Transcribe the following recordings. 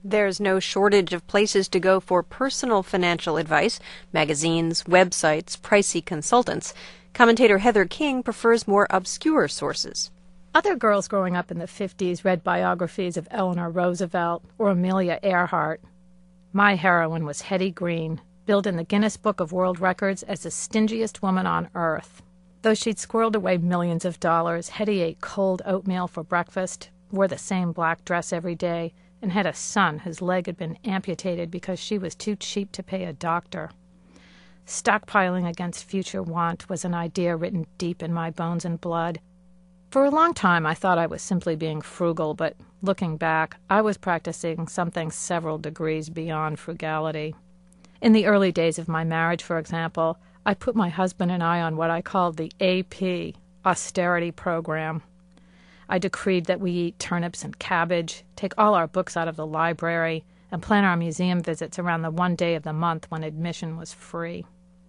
There's no shortage of places to go for personal financial advice: magazines, websites, pricey consultants. Commentator Heather King prefers more obscure sources. Other girls growing up in the 50s read biographies of Eleanor Roosevelt or Amelia Earhart. My heroine was Hetty Green, billed in the Guinness Book of World Records as the stingiest woman on earth. Though she'd squirreled away millions of dollars, Hetty ate cold oatmeal for breakfast, wore the same black dress every day, and had a son whose leg had been amputated because she was too cheap to pay a doctor. Stockpiling against future want was an idea written deep in my bones and blood. For a long time I thought I was simply being frugal, but looking back, I was practicing something several degrees beyond frugality. In the early days of my marriage, for example, I put my husband and I on what I called the AP, austerity program. I decreed that we eat turnips and cabbage, take all our books out of the library, and plan our museum visits around the one day of the month when admission was free.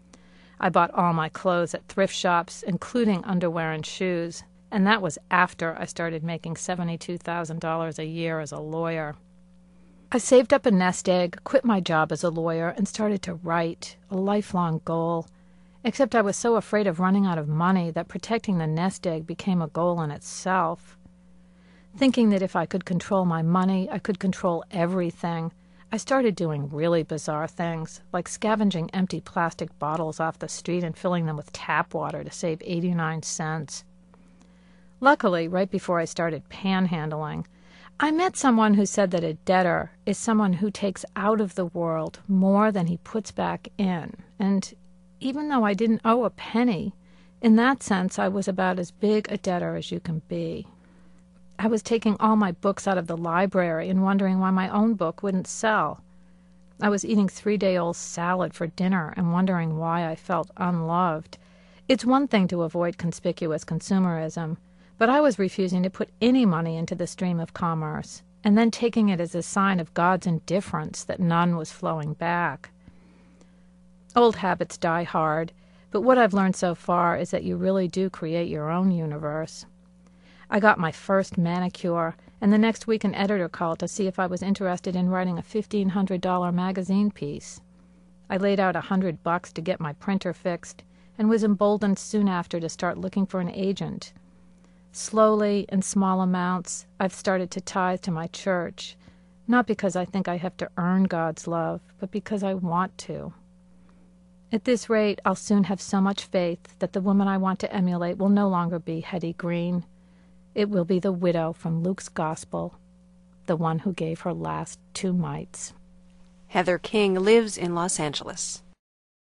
I bought all my clothes at thrift shops, including underwear and shoes, and that was after I started making $72,000 a year as a lawyer. I saved up a nest egg, quit my job as a lawyer, and started to write, a lifelong goal. Except I was so afraid of running out of money that protecting the nest egg became a goal in itself. Thinking that if I could control my money, I could control everything, I started doing really bizarre things, like scavenging empty plastic bottles off the street and filling them with tap water to save 89 cents. Luckily, right before I started panhandling, I met someone who said that a debtor is someone who takes out of the world more than he puts back in, and even though I didn't owe a penny, in that sense I was about as big a debtor as you can be. I was taking all my books out of the library and wondering why my own book wouldn't sell. I was eating 3-day-old salad for dinner and wondering why I felt unloved. It's one thing to avoid conspicuous consumerism, but I was refusing to put any money into the stream of commerce, and then taking it as a sign of God's indifference that none was flowing back. Old habits die hard, but what I've learned so far is that you really do create your own universe. I got my first manicure, and the next week an editor called to see if I was interested in writing a $1,500 magazine piece. I laid out $100 to get my printer fixed, and was emboldened soon after to start looking for an agent. Slowly, in small amounts, I've started to tithe to my church, not because I think I have to earn God's love, but because I want to. At this rate, I'll soon have so much faith that the woman I want to emulate will no longer be Hetty Green. It will be the widow from Luke's Gospel, the one who gave her last 2 mites. Heather King lives in Los Angeles.